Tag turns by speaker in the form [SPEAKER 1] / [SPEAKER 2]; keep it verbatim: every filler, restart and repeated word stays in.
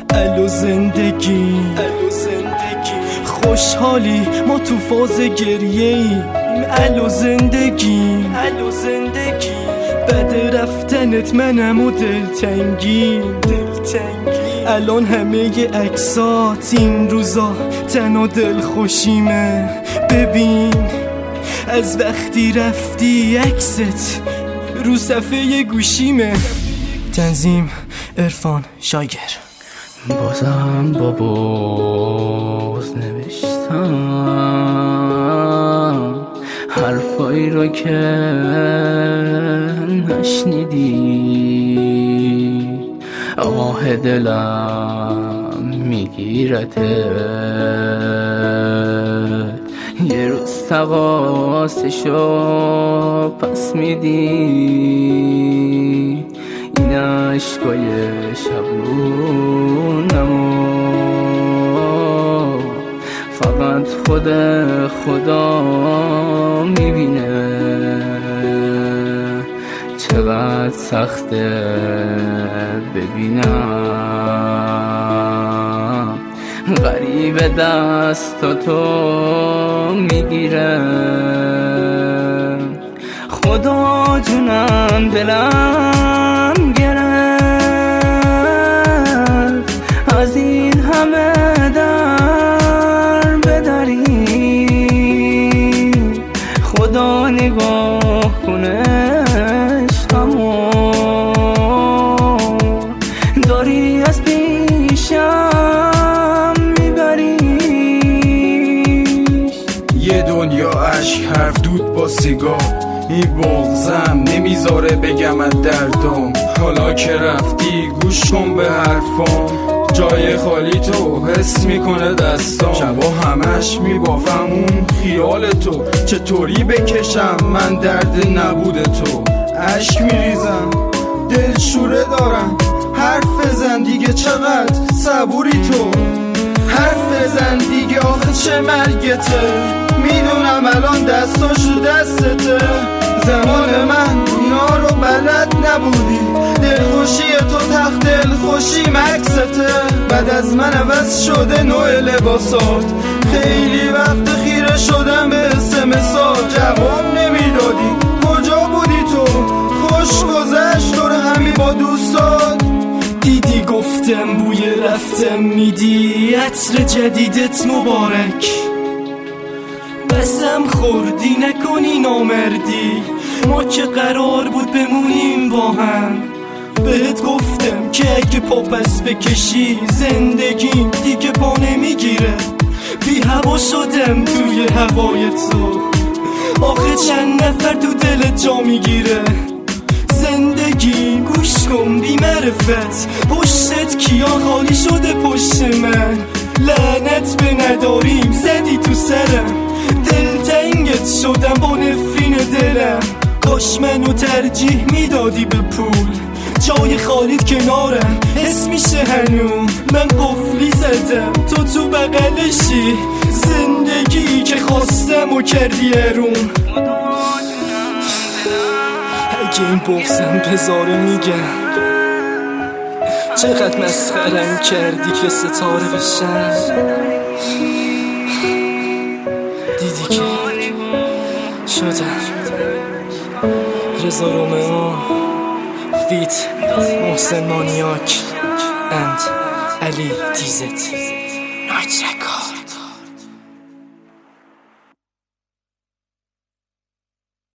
[SPEAKER 1] الو زندگی الو زندگی خوشحالی ما تو فاز گریه ایم. الو زندگی الو زندگی بعد رفتنت منم و دلتنگی دلتنگی الان همه عکسات این روزا تنها دل خوشیمه. ببین از وقتی رفتی عکست رو صفحه گوشیمه. تنظیم عرفان شاگر.
[SPEAKER 2] بازم با باز نوشتم حرفایی رو که نشنیدی. آه دلم میگیرته یه روز تقاسشو پس میدی. این عشقای شبونمو فقط خود خدا میبینه. چقدر سخته ببینم غریبه دستاتو میگیره. خدا جونم دلم گرفت از این همه در بدری. خدا نگاه کنش همو داری از پیشم میبریش.
[SPEAKER 3] یه دنیا عشق حرف دود با سیگار این بغضم نمیذاره بگم از دردم. حالا که رفتی گوش کن به حرفام. جای خالی تو حس میکنه دستام. شبا همش میبافم اون خیال تو. چطوری بکشم من درد نبود تو. عشق میریزم دل شوره دارم. حرف بزن دیگه چقدر صبوری تو. حرف بزن دیگه آخه چه مرگته. میدونم الان دستاشو دستته. زمان من اینا رو بلد نبودی. دلخوشی تو تخت دلخوشی مکسته. بعد از من عوض شده نوع لباسات. خیلی وقت خیره شدم به اسمسات. جواب نمیدادی کجا بودی تو. خوش گذشت دور همی با دوستات.
[SPEAKER 1] دیدی گفتم بوی رفتم میدی. عطر جدیدت مبارک. بسم خوردی نکنی نامردی. ما که قرار بود بمونیم با هم. بهت گفتم که اگه پا پس بکشی زندگیم دیگه پا نمیگیره. بی هوا شدم توی هوای تو. آخه چند نفر تو دلت جا میگیره. زندگی گوش کن بی معرفت. پشتت کیا خالی شده پشت من. لعنت به نداریم زدی تو سرم. دلتنگت شدم با نفرین دلم. کاش منو ترجیح میدادی به پول. جای خالیت کنارم حس میشه هنو. من قفلی زدم تو تو بغلشی. زندگی که خواستم و کردی ارون. اگه این بغضم بذاره میگم چقدر مسخرم کردی که ستاره بشم. دیدی که شدم رضا رومئو فیت محسن مانیاک اند علی دیزت نایت رکارد.